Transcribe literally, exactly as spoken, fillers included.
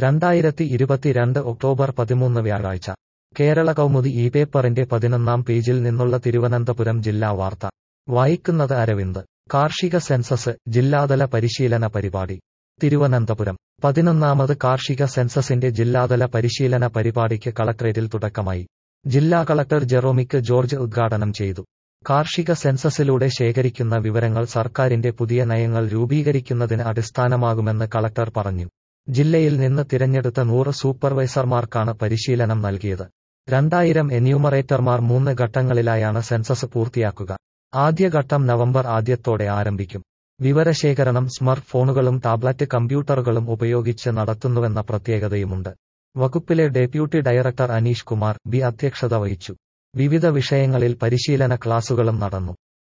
രണ്ടായിരത്തി ഇരുപത്തിരണ്ട് ഒക്ടോബർ പതിമൂന്ന് വ്യാഴാഴ്ച കേരള കൗമുദി ഈ പേപ്പറിന്റെ പതിനൊന്നാം പേജിൽ നിന്നുള്ള തിരുവനന്തപുരം ജില്ലാ വാർത്ത വായിക്കുന്നത് അരവിന്ദ്. കാർഷിക സെൻസസ് ജില്ലാതല പരിശീലന പരിപാടി തിരുവനന്തപുരം. പതിനൊന്നാമത് കാർഷിക സെൻസസിന്റെ ജില്ലാതല പരിശീലന പരിപാടിക്ക് കളക്ടറേറ്റിൽ തുടക്കമായി. ജില്ലാ കളക്ടർ ജെറോമിക് ജോർജ് ഉദ്ഘാടനം ചെയ്തു. കാർഷിക സെൻസസിലൂടെ ശേഖരിക്കുന്ന വിവരങ്ങൾ സർക്കാരിന്റെ പുതിയ നയങ്ങൾ രൂപീകരിക്കുന്നതിന് അടിസ്ഥാനമാകുമെന്ന് കളക്ടർ പറഞ്ഞു. ജില്ലയിൽ നിന്ന് തിരഞ്ഞെടുത്ത നൂറ് സൂപ്പർവൈസർമാർക്കാണ് പരിശീലനം നൽകിയത്. രണ്ടായിരം എന്യൂമറേറ്റർമാർ മൂന്ന് ഘട്ടങ്ങളിലായാണ് സെൻസസ് പൂർത്തിയാക്കുക. ആദ്യഘട്ടം നവംബർ ആദ്യത്തോടെ ആരംഭിക്കും. വിവരശേഖരണം സ്മാർട്ട് ഫോണുകളും ടാബ്ലറ്റ് കമ്പ്യൂട്ടറുകളും ഉപയോഗിച്ച് നടത്തുന്നുവെന്ന പ്രത്യേകതയുമുണ്ട്. വകുപ്പിലെ deputy director Anish Kumar B അധ്യക്ഷത വഹിച്ചു. വിവിധ വിഷയങ്ങളിൽ പരിശീലന ക്ലാസുകളും നടന്നു.